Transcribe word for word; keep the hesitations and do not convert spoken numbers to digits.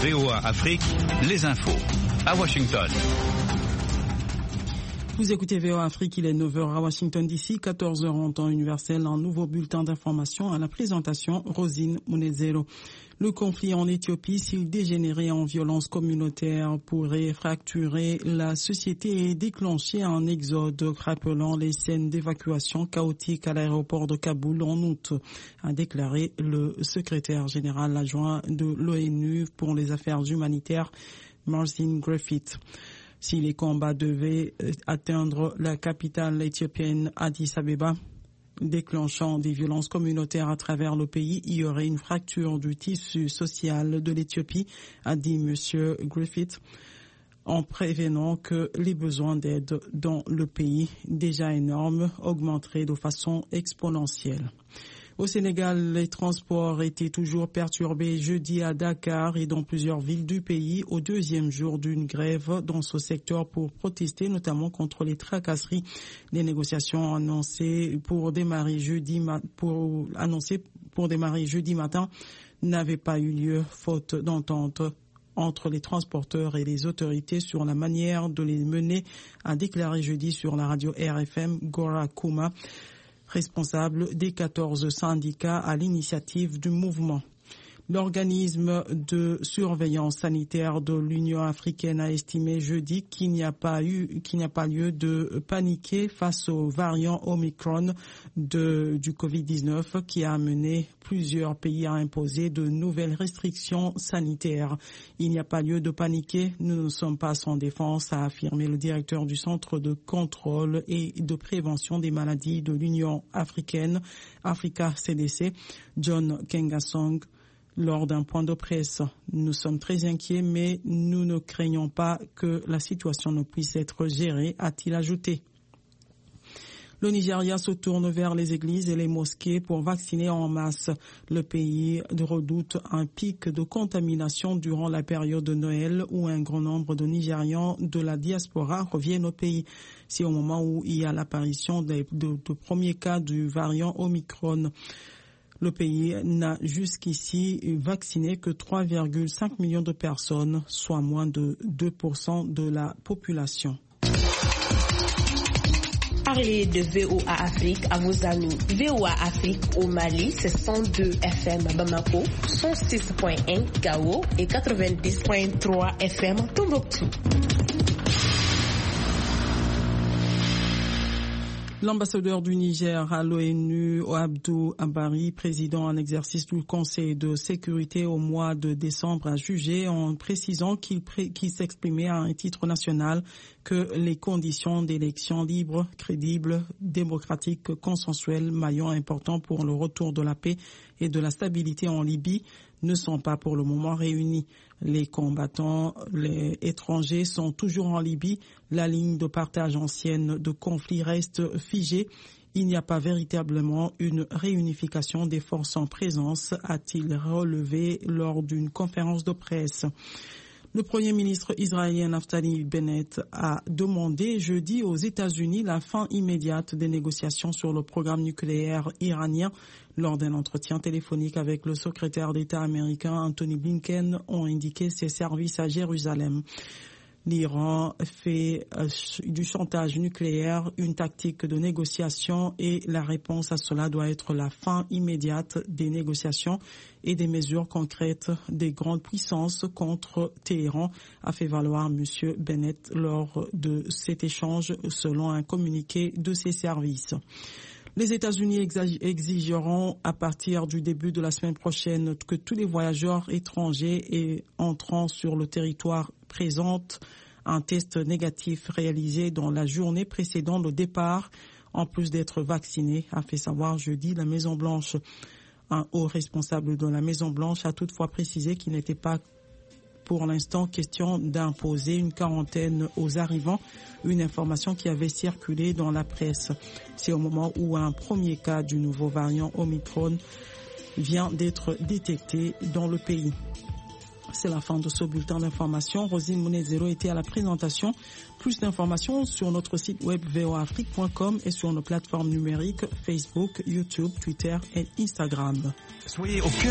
V O A Afrique, les infos. À Washington. Vous écoutez V O A Afrique, il est neuf heures à Washington D C, quatorze heures en temps universel, un nouveau bulletin d'information à la présentation Rosine Munezero. Le conflit en Éthiopie, s'il dégénérait en violence communautaire, pourrait fracturer la société et déclencher un exode, rappelant les scènes d'évacuation chaotiques à l'aéroport de Kaboul en août, a déclaré le secrétaire général adjoint de l'ONU pour les affaires humanitaires, Martin Griffiths. Si les combats devaient atteindre la capitale éthiopienne Addis Abeba, déclenchant des violences communautaires à travers le pays, il y aurait une fracture du tissu social de l'Éthiopie, a dit M. Griffith, en prévenant que les besoins d'aide dans le pays, déjà énormes, augmenteraient de façon exponentielle. Au Sénégal, les transports étaient toujours perturbés jeudi à Dakar et dans plusieurs villes du pays au deuxième jour d'une grève dans ce secteur pour protester notamment contre les tracasseries. Les négociations annoncées pour démarrer jeudi, pour, annoncées pour démarrer jeudi matin n'avaient pas eu lieu faute d'entente entre les transporteurs et les autorités sur la manière de les mener, a déclaré jeudi sur la radio R F M Gora Kouma, responsable des quatorze syndicats à l'initiative du mouvement. L'organisme de surveillance sanitaire de l'Union africaine a estimé jeudi qu'il n'y a pas eu, qu'il n'y a pas lieu de paniquer face au variant Omicron de, du covid dix-neuf qui a amené plusieurs pays à imposer de nouvelles restrictions sanitaires. Il n'y a pas lieu de paniquer, nous ne sommes pas sans défense, a affirmé le directeur du Centre de contrôle et de prévention des maladies de l'Union africaine, Africa C D C, John Kengasong, lors d'un point de presse. Nous sommes très inquiets, mais nous ne craignons pas que la situation ne puisse être gérée, a-t-il ajouté. Le Nigeria se tourne vers les églises et les mosquées pour vacciner en masse. Le pays redoute un pic de contamination durant la période de Noël où un grand nombre de Nigérians de la diaspora reviennent au pays. C'est au moment où il y a l'apparition de, de, de premiers cas du variant Omicron. Le pays n'a jusqu'ici vacciné que trois virgule cinq millions de personnes, soit moins de deux pour cent de la population. Parlez de V O A Afrique à vos amis. V O A Afrique au Mali, c'est cent deux F M Bamako, cent six point un Gao et quatre-vingt-dix point trois F M Tombouctou. L'ambassadeur du Niger à l'ONU, Abdou Abari, président en exercice du Conseil de sécurité au mois de décembre, a jugé en précisant qu'il, pré- qu'il s'exprimait à un titre national que les conditions d'élections libres, crédibles, démocratiques, consensuelles, maillon important pour le retour de la paix et de la stabilité en Libye, ne sont pas pour le moment réunis. Les combattants les étrangers sont toujours en Libye. La ligne de partage ancienne de conflit reste figée. Il n'y a pas véritablement une réunification des forces en présence, a-t-il relevé lors d'une conférence de presse. Le Premier ministre israélien Naftali Bennett a demandé jeudi aux États-Unis la fin immédiate des négociations sur le programme nucléaire iranien. Lors d'un entretien téléphonique avec le secrétaire d'État américain Anthony Blinken, ont indiqué ses services à Jérusalem. L'Iran fait euh, du chantage nucléaire une tactique de négociation et la réponse à cela doit être la fin immédiate des négociations et des mesures concrètes des grandes puissances contre Téhéran, a fait valoir M. Bennett lors de cet échange selon un communiqué de ses services. Les États-Unis exigeront à partir du début de la semaine prochaine que tous les voyageurs étrangers et entrant sur le territoire présentent un test négatif réalisé dans la journée précédant le départ, en plus d'être vaccinés, a fait savoir jeudi la Maison-Blanche. Un haut responsable de la Maison-Blanche a toutefois précisé qu'il n'était pas pour l'instant question d'imposer une quarantaine aux arrivants, une information qui avait circulé dans la presse. C'est au moment où un premier cas du nouveau variant Omicron vient d'être détecté dans le pays. C'est la fin de ce bulletin d'information. Rosine Munezero était à la présentation. Plus d'informations sur notre site web v o a afrique point com et sur nos plateformes numériques Facebook, YouTube, Twitter et Instagram. Soyez au cœur